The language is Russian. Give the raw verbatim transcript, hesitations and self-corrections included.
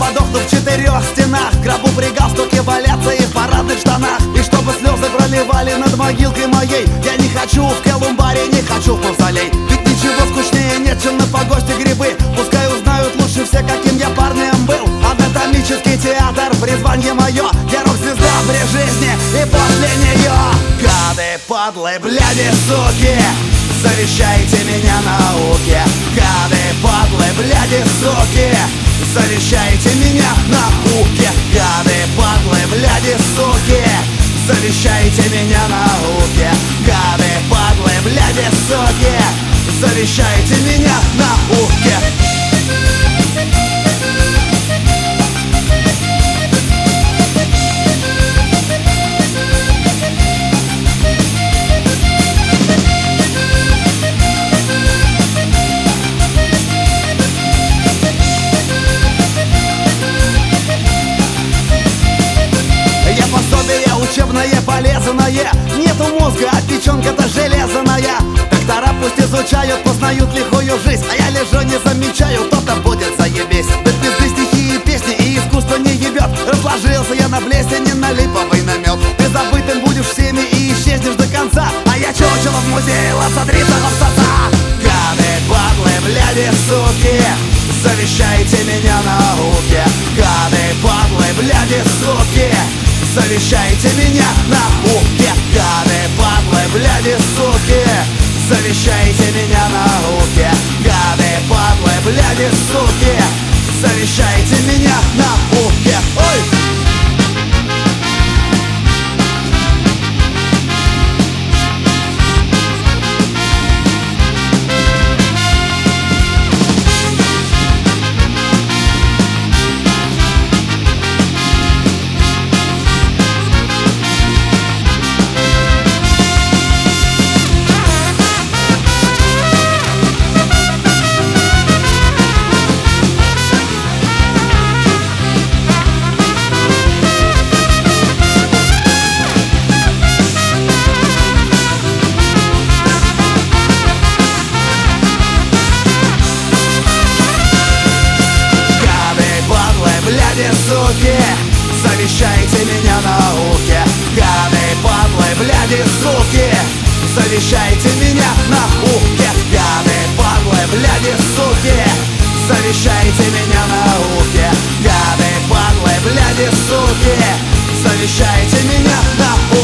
подохну в четырех стенах, в гробу при галстуке валяться и в парадных штанах. И чтобы слезы проливали над могилкой моей, я не хочу в Колумбаре, не хочу в мавзолей. Ведь ничего скучнее нет, чем на погосте грибы. Пускай узнают лучше все, каким я парнем был. Анатомический театр, призвание мое, я рок-звезда при жизни и после нее. Гады, подлые, бляди, суки, завещайте меня науке. Гады, подлые, бляди, суки, завещайте меня науке. Гады, подлые, бляди, суки, завещайте меня науке. Гады, подлые, бляди, суки, завещайте меня науке. Учебное, полезное, нету мозга, а печенка-то железная. Доктора пусть изучают, познают лихую жизнь, а я лежу, не замечаю, то-то будет заебись. Да пизды, стихи и песни, и искусство не ебет. Разложился я на плесени, на липовый намет. Ты забытым будешь всеми и исчезнешь до конца, а я чучело в музее лапсотрицах обсоса. Гады, падлы, бляди, суки, завещайте меня науке. Гады, падлы, бляди, суки, завещайте меня науке. Гады, падлы, бляди, суки, завещайте меня науке. Гады, падлы, бляди, суки, завещайте меня науке. Ой! Суки, завещайте меня науке. Гады, падлы, бляди, суки, завещайте меня науке. Гады, падлы, бляди, суки, завещайте меня науке. Гады, падлы, бляди, суки, завещайте меня науке.